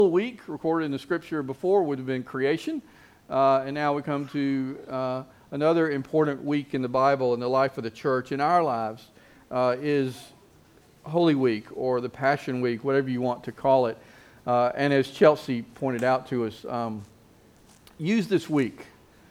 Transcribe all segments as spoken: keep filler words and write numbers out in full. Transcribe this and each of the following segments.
Week recorded in the scripture before would have been creation, uh, and now we come to uh, another important week in the Bible in the life of the church in our lives uh, is Holy Week or the Passion Week, whatever you want to call it. Uh, and as Chelsea pointed out to us, um, use this week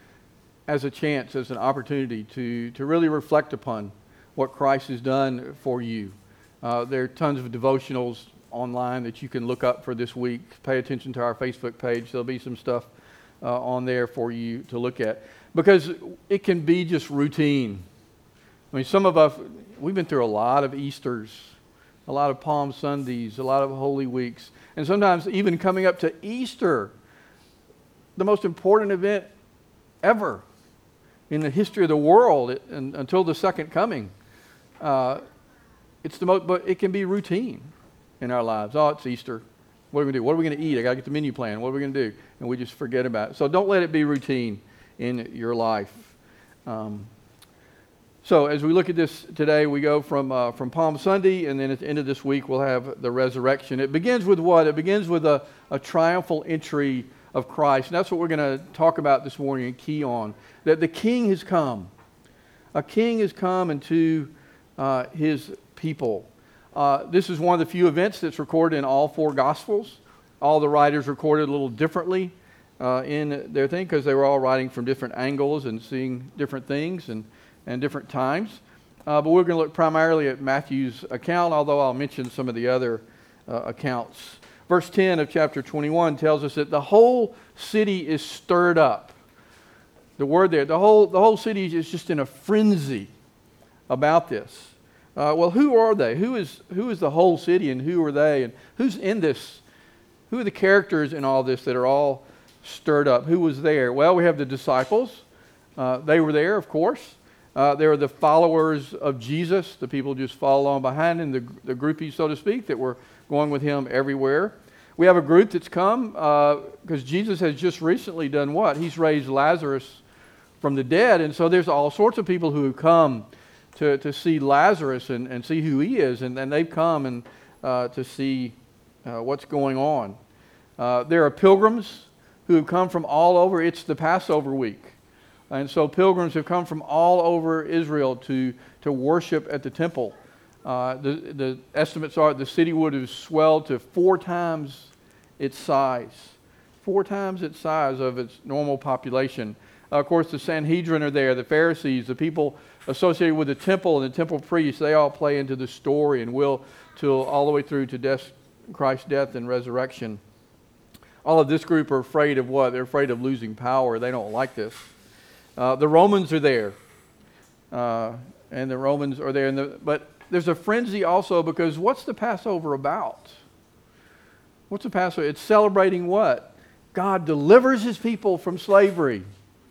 as a chance, as an opportunity to to really reflect upon what Christ has done for you. Uh, there are tons of devotionals online that you can look up for this week. Pay attention to our Facebook page. There'll be some stuff uh, on there for you to look at. Because it can be just routine. I mean, some of us, we've been through a lot of Easters, a lot of Palm Sundays, a lot of Holy Weeks. And sometimes even coming up to Easter, the most important event ever in the history of the world it, and, until the second coming. Uh, it's the most, but it can be routine in our lives. Oh, it's Easter. What are we going to do? What are we going to eat? I got to get the menu plan. What are we going to do? And we just forget about it. So don't let it be routine in your life. Um, so as we look at this today, we go from uh, from Palm Sunday, and then at the end of this week, we'll have the resurrection. It begins with what? It begins with a, a triumphal entry of Christ. And that's what we're going to talk about this morning and key on. That the King has come. A King has come into uh, his people. Uh, this is one of the few events that's recorded in all four Gospels. All the writers recorded a little differently uh, in their thing because they were all writing from different angles and seeing different things and, and different times. Uh, but we're going to look primarily at Matthew's account, although I'll mention some of the other uh, accounts. Verse ten of chapter twenty-one tells us that the whole city is stirred up. The word there, the whole, the whole city is just in a frenzy about this. Uh, well, who are they? Who is who is the whole city, and who are they? And who's in this? Who are the characters in all this that are all stirred up? Who was there? Well, we have the disciples. Uh, they were there, of course. Uh, there are the followers of Jesus, the people just follow along behind him, the, the groupies, so to speak, that were going with him everywhere. We have a group that's come because uh, Jesus has just recently done what? He's raised Lazarus from the dead, and so there's all sorts of people who have come To, to see Lazarus and, and see who he is, and, and they've come and uh, to see uh, what's going on. Uh, there are pilgrims who have come from all over. It's the Passover week, and so pilgrims have come from all over Israel to to worship at the temple. Uh, the the estimates are the city would have swelled to four times its size, four times its size of its normal population. Uh, of course, the Sanhedrin are there, the Pharisees, the people associated with the temple and the temple priests, they all play into the story and will till all the way through to death, Christ's death and resurrection. All of this group are afraid of what? They're afraid of losing power. They don't like this. Uh, the Romans are there. Uh, and the Romans are there. And the, but there's a frenzy also because what's the Passover about? What's the Passover? It's celebrating what? God delivers his people from slavery.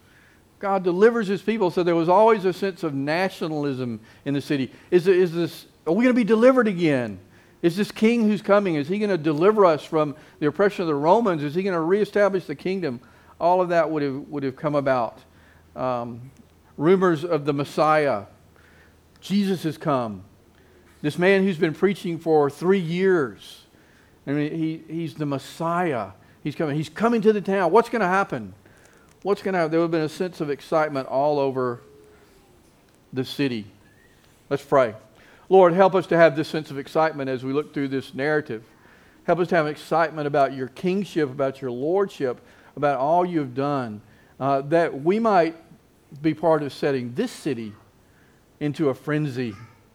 God delivers his people, so there was always a sense of nationalism in the city. Is, is this, are we going to be delivered again? Is this king who's coming, is he going to deliver us from the oppression of the Romans? Is he going to reestablish the kingdom? All of that would have, would have come about. Um, rumors of the Messiah. Jesus has come. This man who's been preaching for three years. I mean, he, he's the Messiah. He's coming. He's coming to the town. What's going to happen? What's going to happen? There would have been a sense of excitement all over the city. Let's pray. Lord, help us to have this sense of excitement as we look through this narrative. Help us to have excitement about your kingship, about your lordship, about all you've done, uh, that we might be part of setting this city into a frenzy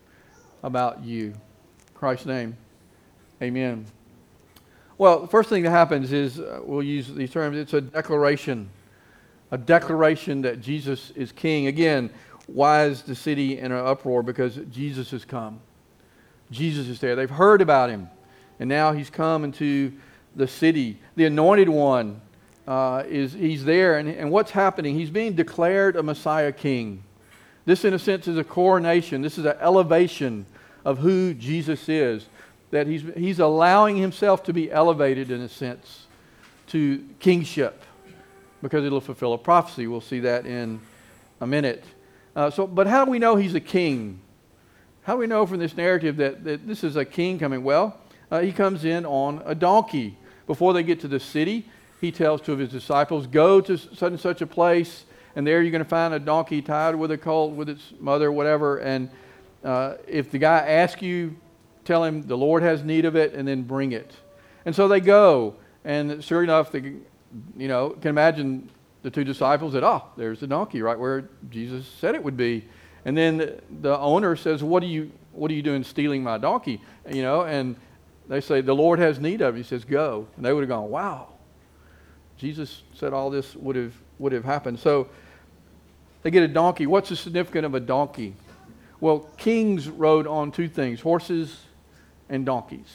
about you. In Christ's name, amen. Well, the first thing that happens is, uh, we'll use these terms, it's a declaration. A declaration that Jesus is king. Again, why is the city in an uproar? Because Jesus has come. Jesus is there. They've heard about him. And now he's come into the city. The anointed one, uh, is he's there. And, and what's happening? He's being declared a Messiah king. This, in a sense, is a coronation. This is an elevation of who Jesus is. That he's, he's allowing himself to be elevated, in a sense, to kingship. Because it'll fulfill a prophecy. We'll see that in a minute. Uh, so, but how do we know he's a king? How do we know from this narrative that, that this is a king coming? Well, uh, he comes in on a donkey. before they get to the city, he tells two of his disciples, go to such and such a place, and there you're going to find a donkey tied with a colt, with its mother, whatever. And uh, if the guy asks you, tell him the Lord has need of it, and then bring it. And so they go, and sure enough, they, you know, can imagine the two disciples that, oh, there's the donkey right where Jesus said it would be. And then the owner says, what are you, what are you doing stealing my donkey? You know, and they say, the Lord has need of it. He says, go. And they would have gone, wow. Jesus said all this would have would have happened. So they get a donkey. What's the significance of a donkey? Well, kings rode on two things, horses and donkeys.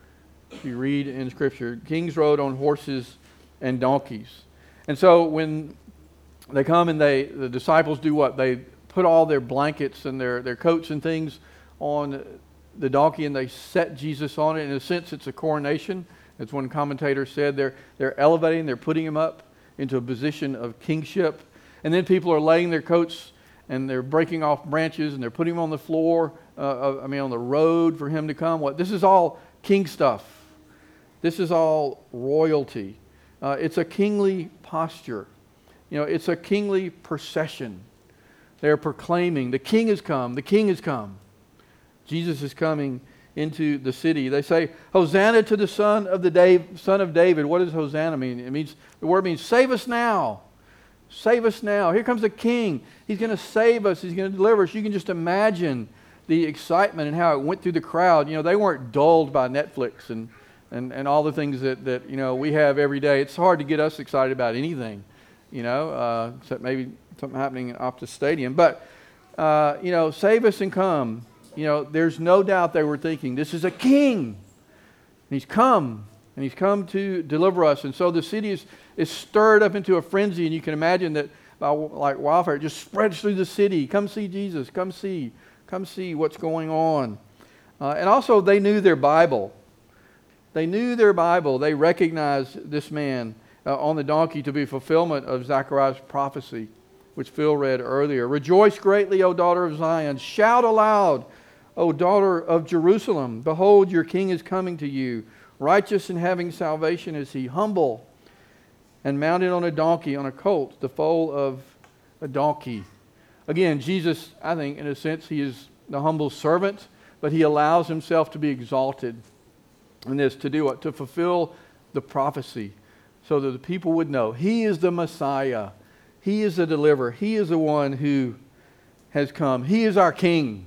If you read in Scripture, kings rode on horses and donkeys. And so when they come and they, the disciples do what? They put all their blankets and their, their coats and things on the donkey, and they set Jesus on it. In a sense, it's a coronation. As one commentator said, they're, they're elevating, they're putting him up into a position of kingship. And then people are laying their coats and they're breaking off branches and they're putting him on the floor, uh, I mean on the road for him to come. What? This is all king stuff. This is all royalty. Uh, it's a kingly posture. You know, it's a kingly procession. They're proclaiming, the king has come, the king has come. Jesus is coming into the city. They say, Hosanna to the son of the Dave, son of David. What does Hosanna mean? It means, the word means save us now. Save us now. Here comes the king. He's going to save us. He's going to deliver us. You can just imagine the excitement and how it went through the crowd. You know, they weren't dulled by Netflix and, and, and all the things that, that, you know, we have every day. It's hard to get us excited about anything, you know, uh, except maybe something happening in Optus Stadium. But, uh, you know, save us and come. You know, there's no doubt they were thinking, this is a king. And he's come. And he's come to deliver us. And so the city is, is stirred up into a frenzy. And you can imagine that by like wildfire, it just spreads through the city. Come see Jesus. Come see. Come see what's going on. Uh, and also they knew their Bible. They knew their Bible. They recognized this man uh, on the donkey to be fulfillment of Zechariah's prophecy, which Phil read earlier. Rejoice greatly, O daughter of Zion. Shout aloud, O daughter of Jerusalem. Behold, your king is coming to you. Righteous and having salvation is he, humble and mounted on a donkey, on a colt, the foal of a donkey. Again, Jesus, I think, in a sense, he is the humble servant, but he allows himself to be exalted in this, to do what? To fulfill the prophecy, so that the people would know he is the Messiah. He is the deliverer. He is the one who has come. He is our king.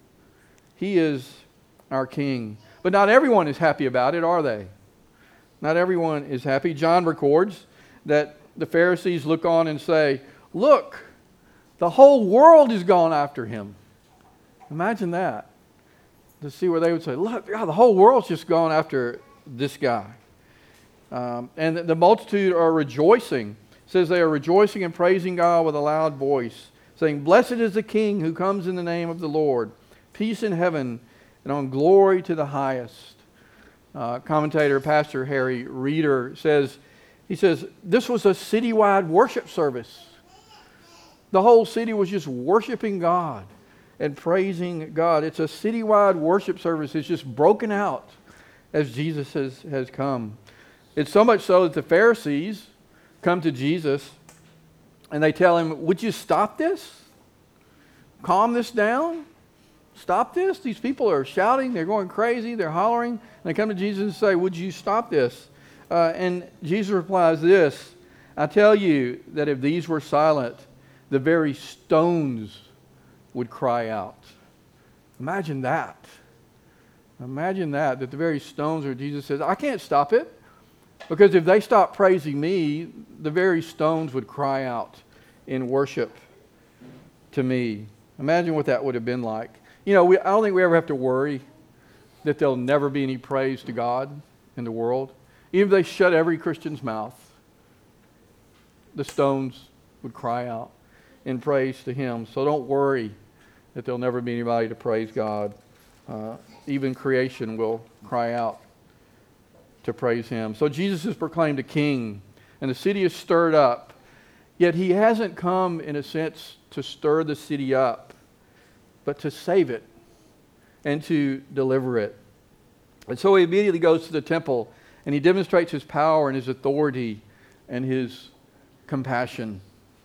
He is our king. But not everyone is happy about it, are they? Not everyone is happy. John records that the Pharisees look on and say, look, the whole world has gone after him. Imagine that. To see where they would say, look, God, the whole world's just gone after this guy. Um, and the multitude are rejoicing. It says they are rejoicing and praising God with a loud voice, saying, blessed is the King who comes in the name of the Lord. Peace in heaven and on glory to the highest. Uh, commentator, Pastor Harry Reeder says, he says, this was a citywide worship service. The whole city was just worshiping God and praising God. It's a citywide worship service. It's just broken out as Jesus has, has come. It's so much so that the Pharisees come to Jesus and they tell him, would you stop this? Calm this down? Stop this? These people are shouting, they're going crazy, they're hollering. And they come to Jesus and say, would you stop this? Uh, and Jesus replies this, I tell you that if these were silent, the very stones would cry out. Imagine that. Imagine that, that the very stones where Jesus says, I can't stop it. Because if they stop praising me, the very stones would cry out in worship to me. Imagine what that would have been like. You know, we, I don't think we ever have to worry that there'll never be any praise to God in the world. Even if they shut every Christian's mouth, the stones would cry out in praise to him. So don't worry that there'll never be anybody to praise God. Uh, even creation will cry out to praise him. So Jesus is proclaimed a king, and the city is stirred up. Yet he hasn't come, in a sense, to stir the city up, but to save it and to deliver it. And so he immediately goes to the temple And he demonstrates his power and his authority and his compassion.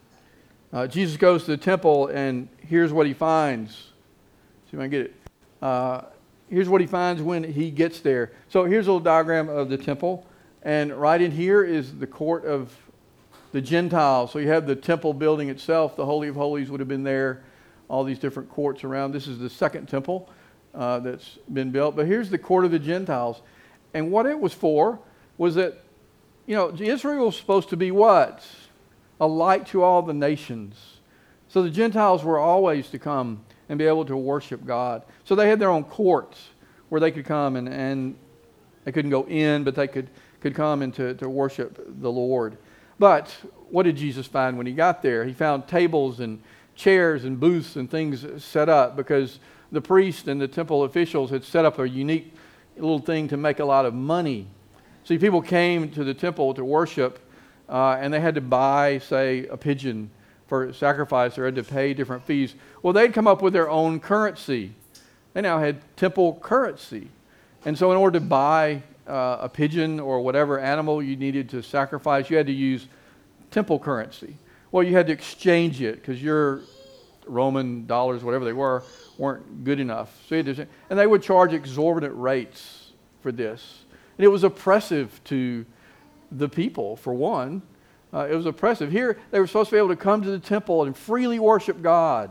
Uh, Jesus goes to the temple, and here's what he finds. See if I can get it. Uh, here's what he finds when he gets there. So here's a little diagram of the temple. And right in here is the court of the Gentiles. So you have the temple building itself. The Holy of Holies would have been there. All these different courts around. This is the second temple uh, that's been built. But here's the court of the Gentiles. And what it was for was that, you know, Israel was supposed to be what? A light to all the nations. So the Gentiles were always to come and be able to worship God. So they had their own courts where they could come and, and they couldn't go in, but they could, could come and to, to worship the Lord. But what did Jesus find when he got there? He found tables and chairs and booths and things set up because the priests and the temple officials had set up a unique little thing to make a lot of money. See, people came to the temple to worship, uh, and they had to buy, say, a pigeon for sacrifice, or had to pay different fees. Well, they'd come up with their own currency. They now had temple currency. And so in order to buy uh, a pigeon or whatever animal you needed to sacrifice, you had to use temple currency. Well, you had to exchange it because your Roman dollars, whatever they were, weren't good enough. So you had to, and they would charge exorbitant rates for this. And it was oppressive to the people, for one. Uh, it was oppressive. Here, they were supposed to be able to come to the temple and freely worship God.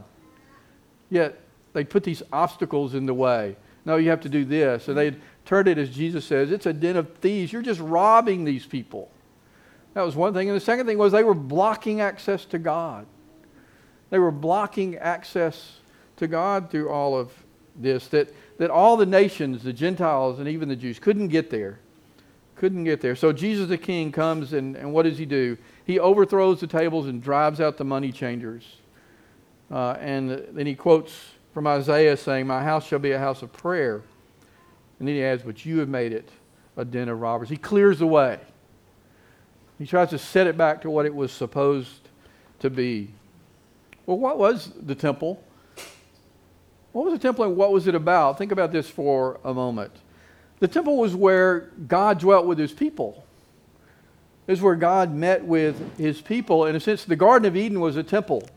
Yet, they put these obstacles in the way. No, you have to do this. And they turned it, as Jesus says, it's a den of thieves. You're just robbing these people. That was one thing. And the second thing was they were blocking access to God. They were blocking access to God through all of this. That, that all the nations, the Gentiles and even the Jews, couldn't get there. Couldn't get there. So Jesus the King comes, and, and what does he do? He overthrows the tables and drives out the money changers. Uh, and then he quotes from Isaiah saying, my house shall be a house of prayer. And then he adds, but you have made it a den of robbers. He clears the way. He tries to set it back to what it was supposed to be. Well, what was the temple? What was the temple and what was it about? Think about this for a moment. The temple was where God dwelt with his people. It was where God met with his people. In a sense, the Garden of Eden was a temple.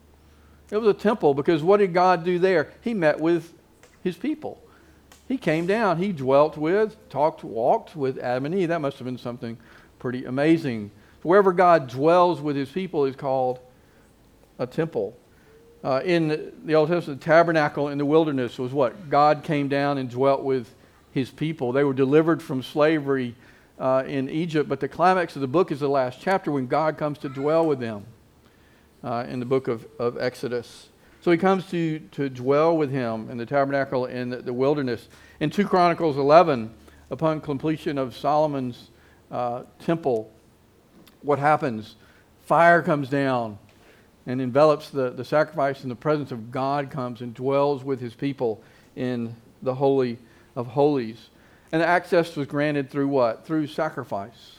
It was a temple because what did God do there? He met with his people. He came down. He dwelt with, talked, walked with Adam and Eve. That must have been something pretty amazing. Wherever God dwells with his people is called a temple. Uh, in the Old Testament, the tabernacle in the wilderness was what? God came down and dwelt with his people. They were delivered from slavery uh, in Egypt, but the climax of the book is the last chapter when God comes to dwell with them uh, in the book of, of Exodus. So he comes to, to dwell with him in the tabernacle in the, the wilderness. In Second Chronicles eleven, upon completion of Solomon's uh, temple, what happens? Fire comes down and envelops the, the sacrifice, and the presence of God comes and dwells with his people in the Holy of Holies. And the access was granted through what? Through sacrifice.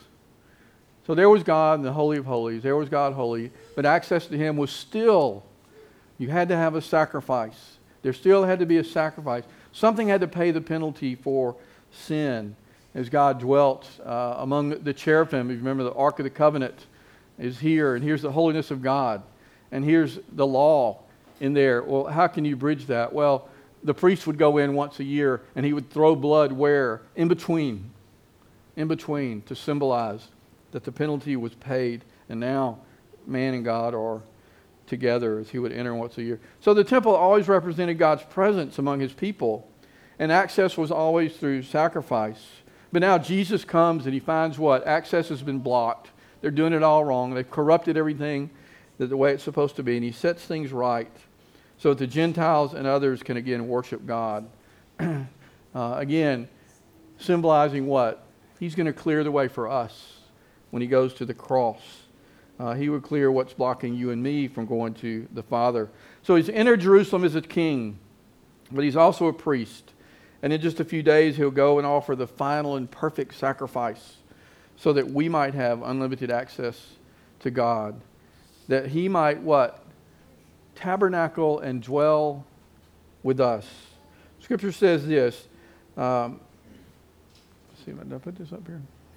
So there was God in the Holy of Holies. There was God holy. But access to him was still, you had to have a sacrifice. There still had to be a sacrifice. Something had to pay the penalty for sin. As God dwelt uh, among the cherubim, if you remember the Ark of the Covenant is here, and here's the holiness of God. And here's the law in there. Well, how can you bridge that? Well, the priest would go in once a year, and he would throw blood where? In between. In between, to symbolize that the penalty was paid, and now man and God are together as he would enter once a year. So the temple always represented God's presence among his people, and access was always through sacrifice. But now Jesus comes, and he finds what? Access has been blocked. They're doing it all wrong. They've corrupted everything the way it's supposed to be, and he sets things right so that the Gentiles and others can again worship God. uh, again, symbolizing what? He's going to clear the way for us when he goes to the cross. Uh, he would clear what's blocking you and me from going to the Father. So he's entered Jerusalem as a king, but he's also a priest. And in just a few days, he'll go and offer the final and perfect sacrifice so that we might have unlimited access to God. That he might, what? Tabernacle and dwell with us. Scripture says this. Um, let's see, did I put this up here?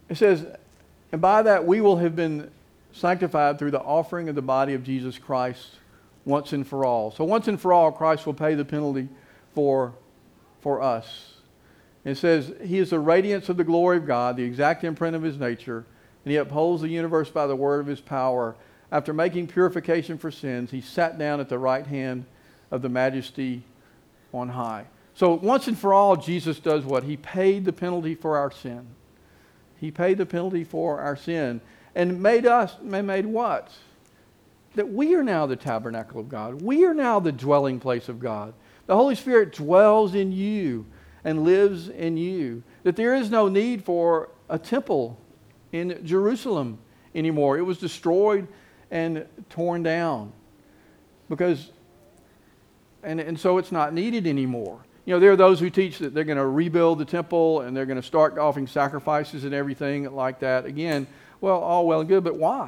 It says, and by that we will have been sanctified through the offering of the body of Jesus Christ once and for all. So once and for all, Christ will pay the penalty for, for us. It says, he is the radiance of the glory of God, the exact imprint of his nature, and he upholds the universe by the word of his power. After making purification for sins, he sat down at the right hand of the majesty on high. So once and for all, Jesus does what? He paid the penalty for our sin. He paid the penalty for our sin and made us, made what? That we are now the tabernacle of God. We are now the dwelling place of God. The Holy Spirit dwells in you and lives in you. That there is no need for a temple in Jerusalem anymore. It was destroyed and torn down. Because, and, and so it's not needed anymore. You know, there are those who teach that they're going to rebuild the temple and they're going to start offering sacrifices and everything like that. Again, well, all well and good, but why?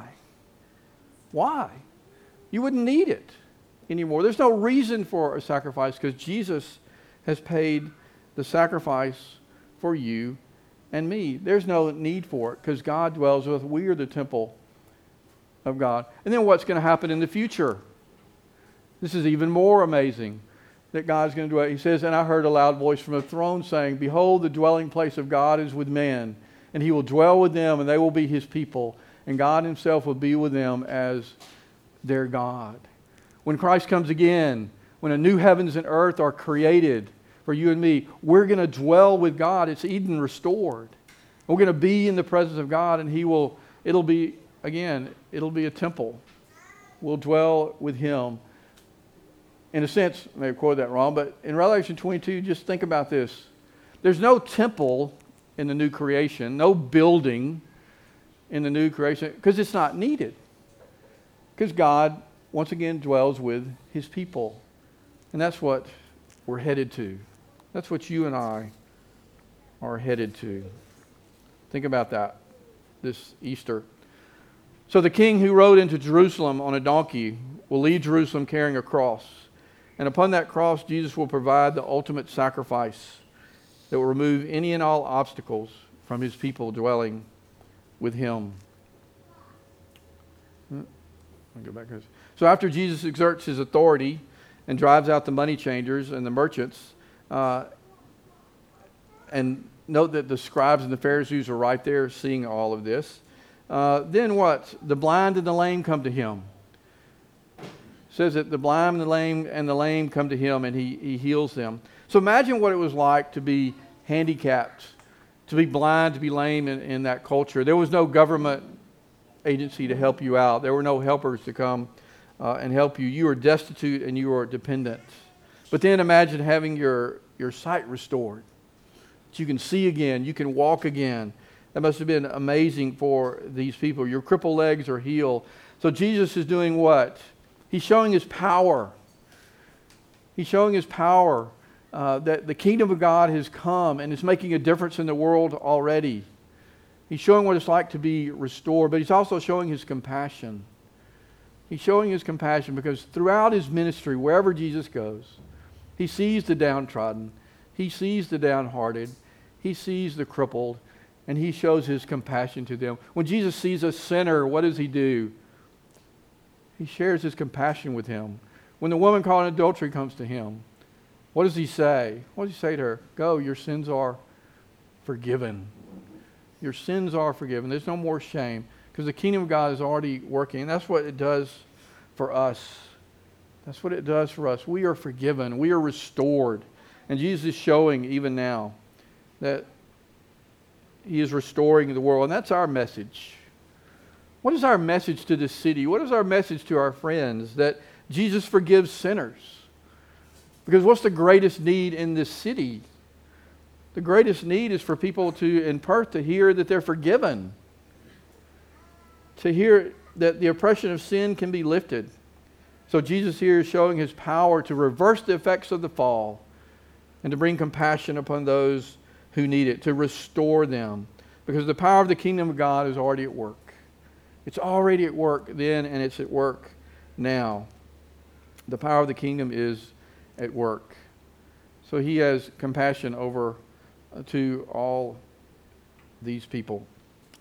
Why? You wouldn't need it anymore. There's no reason for a sacrifice because Jesus has paid the sacrifice for you and me. There's no need for it because God dwells with us. We are the temple of God. And then what's going to happen in the future? This is even more amazing that God's going to do it. He says, and I heard a loud voice from the throne saying, behold, the dwelling place of God is with man, and he will dwell with them, and they will be his people, and God himself will be with them as their God. When Christ comes again, when a new heavens and earth are created for you and me, we're going to dwell with God. It's Eden restored. We're going to be in the presence of God, and he will, it'll be, again, it'll be a temple. We'll dwell with him. In a sense, I may have quoted that wrong, but in Revelation twenty-two, just think about this. There's no temple in the new creation, no building in the new creation, because it's not needed. Because God, once again, dwells with his people. And that's what we're headed to. That's what you and I are headed to. Think about that this Easter. So the king who rode into Jerusalem on a donkey will leave Jerusalem carrying a cross. And upon that cross, Jesus will provide the ultimate sacrifice that will remove any and all obstacles from his people dwelling with him. I'll go back. So after Jesus exerts his authority and drives out the money changers and the merchants, uh, and note that the scribes and the Pharisees are right there seeing all of this. Uh, then what? The blind and the lame come to him. It says that the blind and the lame and the lame come to him and he, he heals them. So imagine what it was like to be handicapped, to be blind, to be lame in, in that culture. There was no government agency to help you out. There were no helpers to come uh, and help you. You were destitute and you were dependent. But then imagine having your, your sight restored. That you can see again, you can walk again. That must have been amazing for these people. Your crippled legs are healed. So Jesus is doing what? He's showing his power. He's showing his power uh, that the kingdom of God has come and is making a difference in the world already. He's showing what it's like to be restored, but he's also showing his compassion. He's showing his compassion because throughout his ministry, wherever Jesus goes, he sees the downtrodden, he sees the downhearted, he sees the crippled, and he shows his compassion to them. When Jesus sees a sinner, what does he do? He shares his compassion with him. When the woman caught in adultery comes to him, what does he say? What does he say to her? Go, your sins are forgiven. Your sins are forgiven. There's no more shame because the kingdom of God is already working. And that's what it does for us. That's what it does for us. We are forgiven. We are restored. And Jesus is showing even now that he is restoring the world. And that's our message. What is our message to this city? What is our message to our friends? That Jesus forgives sinners. Because what's the greatest need in this city? The greatest need is for people to, in Perth, to hear that they're forgiven. To hear that the oppression of sin can be lifted. So Jesus here is showing his power to reverse the effects of the fall and to bring compassion upon those who need it, to restore them. Because the power of the kingdom of God is already at work. It's already at work then, and it's at work now. The power of the kingdom is at work. So he has compassion over uh, to all these people.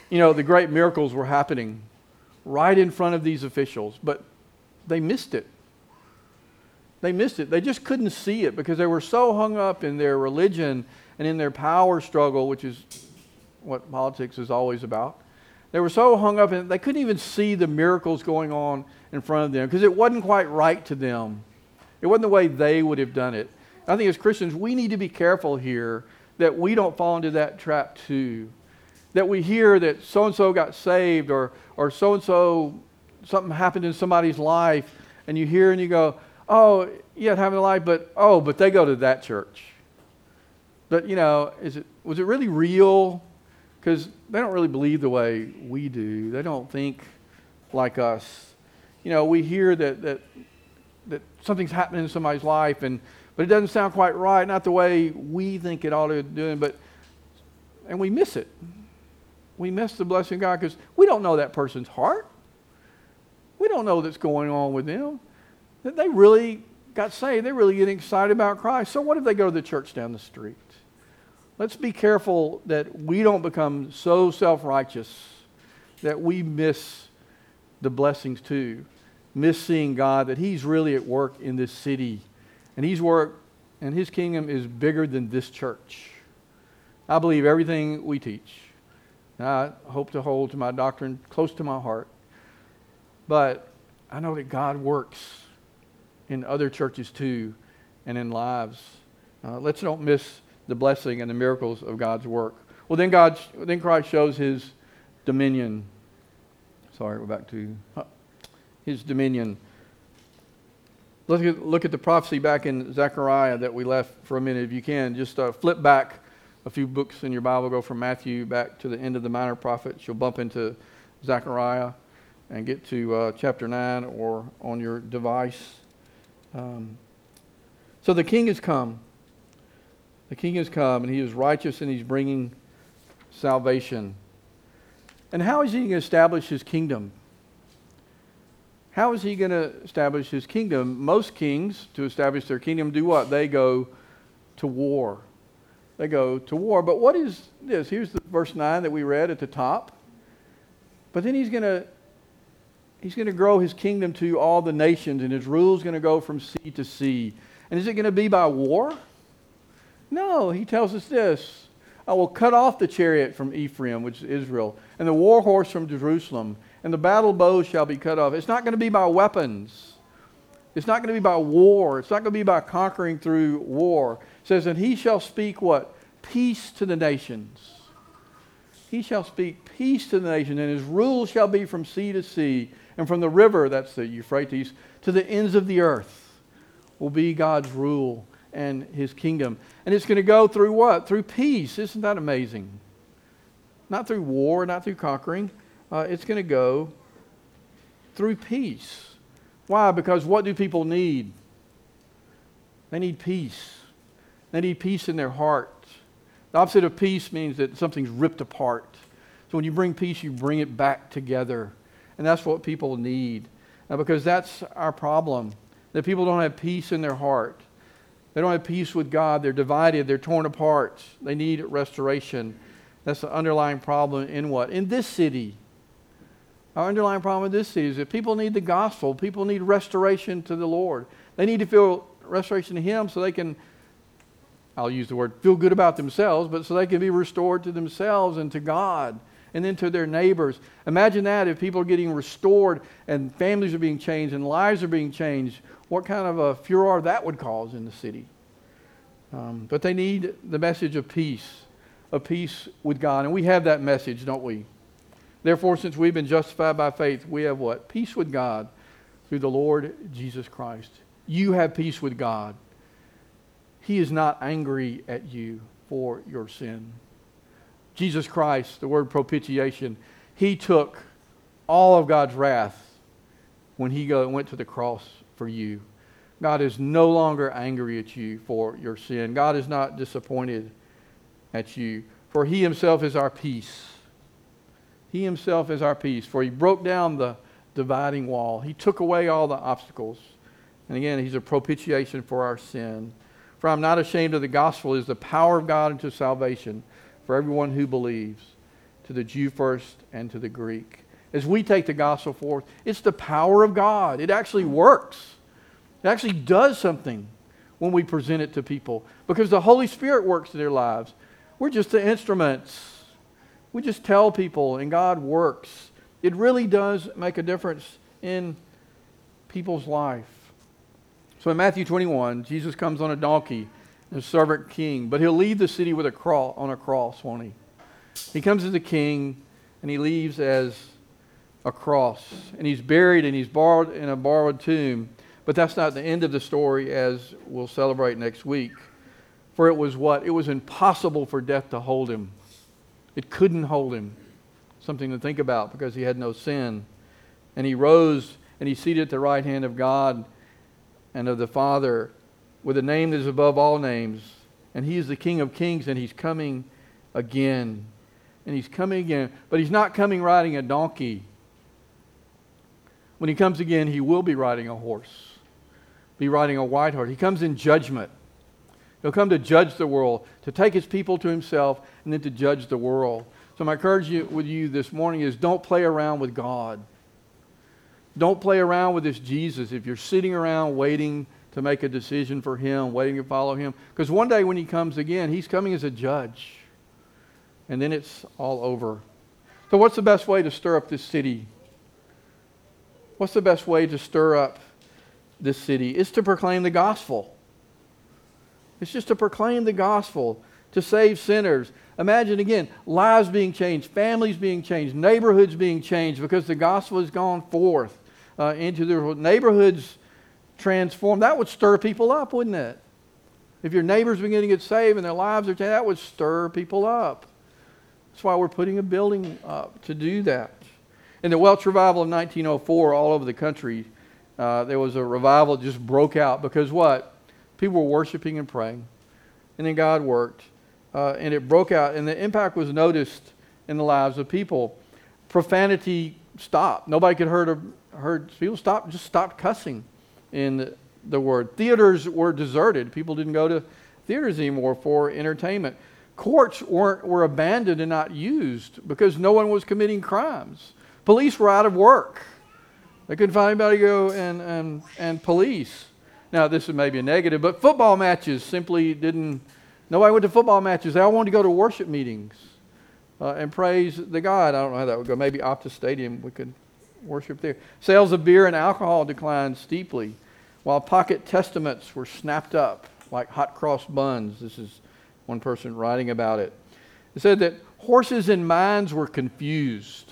you know, the great miracles were happening right in front of these officials, but they missed it. They missed it. They just couldn't see it because they were so hung up in their religion and in their power struggle, which is what politics is always about. They were so hung up in it, they couldn't even see the miracles going on in front of them because it wasn't quite right to them. It wasn't the way they would have done it. I think as Christians, we need to be careful here that we don't fall into that trap too. That we hear that so-and-so got saved or or so-and-so, something happened in somebody's life, and you hear and you go, oh, yeah, it happened in life, but, oh, but they go to that church. But, you know, is it was it really real? Because they don't really believe the way we do. They don't think like us. You know, we hear that that that something's happening in somebody's life, and but it doesn't sound quite right, not the way we think it ought to do, but and we miss it. We miss the blessing of God because we don't know that person's heart. We don't know what's going on with them. That they really got saved. They're really getting excited about Christ. So what if they go to the church down the street? Let's be careful that we don't become so self-righteous that we miss the blessings too. Miss seeing God, that He's really at work in this city. And He's work, and His kingdom is bigger than this church. I believe everything we teach. I hope to hold to my doctrine close to my heart. But I know that God works in other churches too and in lives. Uh, let's don't miss the blessing and the miracles of God's work. Well, then God, then Christ shows His dominion. Sorry, we're back to uh, His dominion. Look at, look at the prophecy back in Zechariah that we left for a minute. If you can, just uh, flip back a few books in your Bible. Go from Matthew back to the end of the minor prophets. You'll bump into Zechariah and get to uh, chapter nine or on your device. Um, so the King has come. The King has come, and He is righteous, and He's bringing salvation. And how is He going to establish His kingdom? How is He going to establish His kingdom? Most kings, to establish their kingdom, do what? They go to war. They go to war. But what is this? Here's the verse nine that we read at the top. But then He's going to He's going to grow His kingdom to all the nations, and His rule is going to go from sea to sea. And is it going to be by war? No, He tells us this. I will cut off the chariot from Ephraim, which is Israel, and the war horse from Jerusalem, and the battle bow shall be cut off. It's not going to be by weapons. It's not going to be by war. It's not going to be by conquering through war. It says, and He shall speak what? Peace to the nations. He shall speak peace to the nations, and His rule shall be from sea to sea, and from the river, that's the Euphrates, to the ends of the earth will be God's rule and His kingdom. And it's going to go through what? Through peace. Isn't that amazing? Not through war, not through conquering. Uh, it's going to go through peace. Why? Because what do people need? They need peace. They need peace in their heart. The opposite of peace means that something's ripped apart. So when you bring peace, you bring it back together. And that's what people need. Now, because that's our problem. That people don't have peace in their heart. They don't have peace with God. They're divided. They're torn apart. They need restoration. That's the underlying problem in what? In this city. Our underlying problem in this city is that people need the gospel. People need restoration to the Lord. They need to feel restoration to Him so they can, I'll use the word, feel good about themselves, but so they can be restored to themselves and to God and then to their neighbors. Imagine that if people are getting restored and families are being changed and lives are being changed, what kind of a furor that would cause in the city. Um, but they need the message of peace, of peace with God. And we have that message, don't we? Therefore, since we've been justified by faith, we have what? Peace with God through the Lord Jesus Christ. You have peace with God. He is not angry at you for your sin. Jesus Christ, the word propitiation, He took all of God's wrath when He go, went to the cross for you. God is no longer angry at you for your sin. God is not disappointed at you, for He Himself is our peace. He Himself is our peace, for He broke down the dividing wall. He took away all the obstacles. And again, He's a propitiation for our sin. For I'm not ashamed of the gospel. It is the power of God unto salvation for everyone who believes. to the Jew first and to the Greek. As we take the gospel forth, it's the power of God. It actually works. It actually does something when we present it to people because the Holy Spirit works in their lives. We're just the instruments. We just tell people and God works. It really does make a difference in people's life. So in Matthew twenty-one, Jesus comes on a donkey, a servant king, but he'll leave the city with a cross on a cross, won't he? He comes as a king and he leaves as a cross. And he's buried and he's borrowed in a borrowed tomb. But that's not the end of the story, as we'll celebrate next week. For it was what? It was impossible for death to hold him. It couldn't hold him. Something to think about because he had no sin. And he rose and he's seated at the right hand of God and of the Father with a name that is above all names. And he is the King of kings and he's coming again. And he's coming again. But he's not coming riding a donkey. When he comes again, he will be riding a horse. Be riding a white horse. He comes in judgment. He'll come to judge the world, to take his people to himself, and then to judge the world. So my encouragement with you this morning is don't play around with God. Don't play around with this Jesus if you're sitting around waiting to make a decision for him, waiting to follow him. Because one day when he comes again, he's coming as a judge. And then it's all over. So what's the best way to stir up this city? What's the best way to stir up this city? It's to proclaim the gospel. It's just to proclaim the gospel, to save sinners. Imagine again, lives being changed, families being changed, neighborhoods being changed because the gospel has gone forth uh, into the neighborhoods transformed. That would stir people up, wouldn't it? If your neighbors begin to get saved and their lives are changed, that would stir people up. That's why we're putting a building up to do that. In the Welsh revival of nineteen oh four, all over the country, uh, there was a revival that just broke out because what? People were worshiping and praying. And then God worked. Uh, and it broke out. And the impact was noticed in the lives of people. Profanity stopped. Nobody could heard, heard people stop, just stopped cussing in the, the word. Theaters were deserted. People didn't go to theaters anymore for entertainment. Courts weren't, were abandoned and not used because no one was committing crimes. Police were out of work. They couldn't find anybody to go and, and, and police. Now, this is maybe a negative, but football matches simply didn't, nobody went to football matches. They all wanted to go to worship meetings uh, and praise the God. I don't know how that would go. Maybe Optus Stadium, we could worship there. Sales of beer and alcohol declined steeply, while pocket testaments were snapped up like hot cross buns. This is one person writing about it. It said that horses and minds were confused.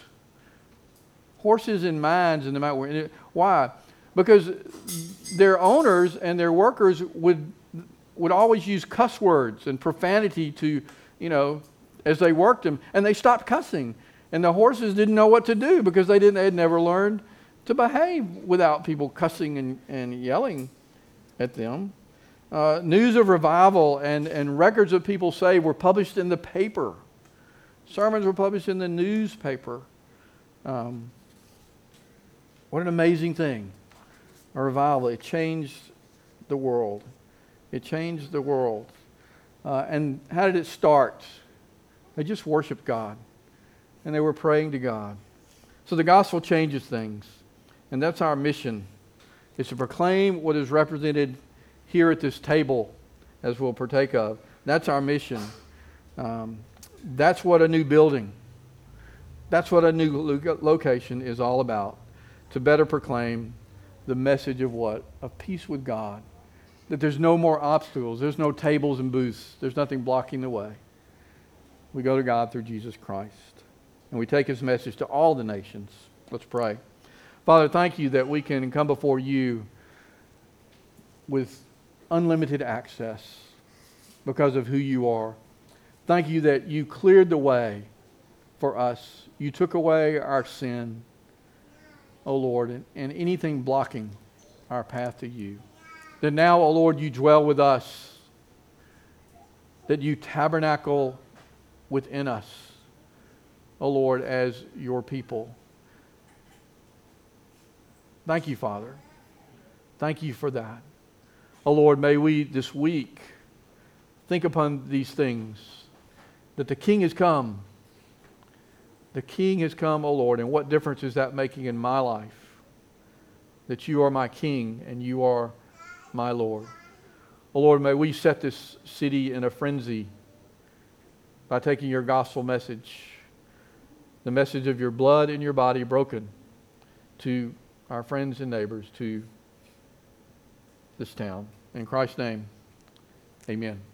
Horses and minds in the mind were, why? Because their owners and their workers would would always use cuss words and profanity to, you know, as they worked them, and they stopped cussing. And the horses didn't know what to do because they didn't they had never learned to behave without people cussing and, and yelling at them. Uh, news of revival and, and records of people saved were published in the paper. Sermons were published in the newspaper. Um, what an amazing thing. A revival. It changed the world. It changed the world. Uh, and how did it start? They just worshiped God. And they were praying to God. So the gospel changes things. And that's our mission. It's to proclaim what is represented here at this table, as we'll partake of. That's our mission. Um, that's what a new building, that's what a new lo- location is all about. To better proclaim the message of what? Of peace with God. That there's no more obstacles. There's no tables and booths. There's nothing blocking the way. We go to God through Jesus Christ. And we take his message to all the nations. Let's pray. Father, thank you that we can come before you with unlimited access because of who you are. Thank you that you cleared the way for us. You took away our sin, O Lord, and, and anything blocking our path to you. That now, O Lord, you dwell with us. That you tabernacle within us, O Lord, as your people. Thank you, Father. Thank you for that. O Lord, may we this week think upon these things. That the King has come. The King has come, O Lord, and what difference is that making in my life? That you are my King and you are my Lord. O Lord, may we set this city in a frenzy by taking your gospel message, the message of your blood and your body broken, to our friends and neighbors, to this town. In Christ's name, amen.